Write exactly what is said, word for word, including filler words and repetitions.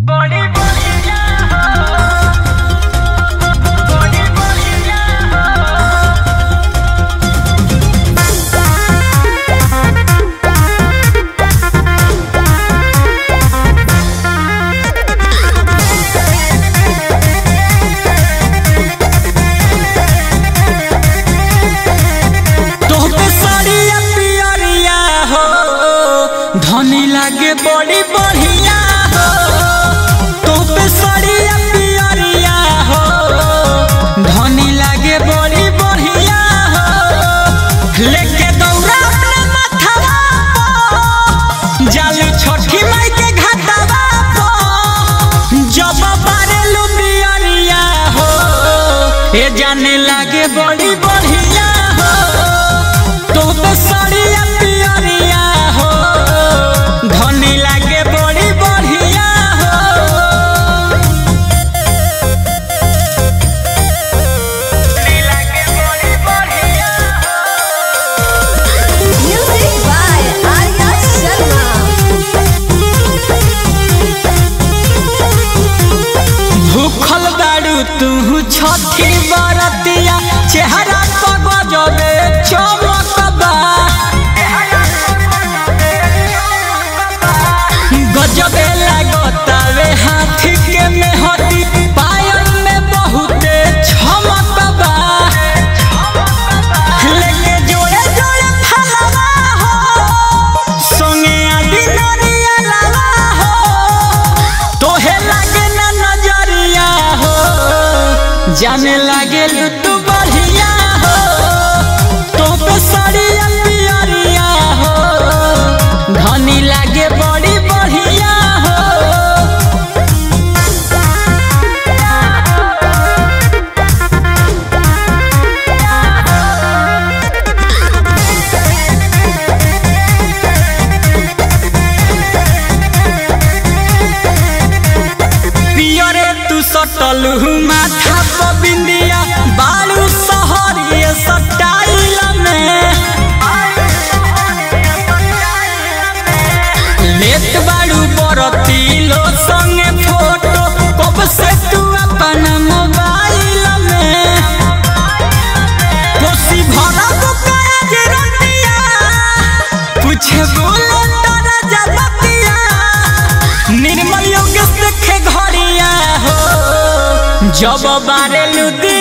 बड़ी बढ़िया बड़ी बढ़िया तोहके साड़िया पियरिया हो धनी लागे बड़ी बढ़िया हो। तोहके साड़िया पियरिया हो धनी लागे बड़ी बढ़िया हो। लेके दौड़ा अपना माथवा पो जालू छठी माई के घाटवा पो जब बारेलू पियरिया हो ए जाने लागे बड़ी बढ़िया हो। तोहके साड़िया पियरिया हो धनी लागे बड़ी बढ़िया हो। धनी लागे बड़ी बढ़िया Music by Arya Sharma. भूखल बाड़ू तू छठी बरतिया चेहरा पर गजबे चमकबा। गजबे लागतावे हाथी के मेहदी पायल में बहुते चमकबा। लेके जोड़े जोड़े फलवा हो संगे आदि नरिया लवा हो तोहे लागे ना नजरिया हो जाने लागे तू बढ़िया हो। तोहके साड़िया पियरिया हो धनी लागे बड़ी बढ़िया हो। पियरे तू सटलू माथा पर बिंदिया बालू सहरिए सटाइल में। लेत बाड़ू बरती लो संगे फोटो कब से तू अपन मोबाइल में। कोसी भरा बुकाया जे रतिया पूछे बोले तारा जबतिया निर्मल योगेश देखे घड़िया हो जब बारेलू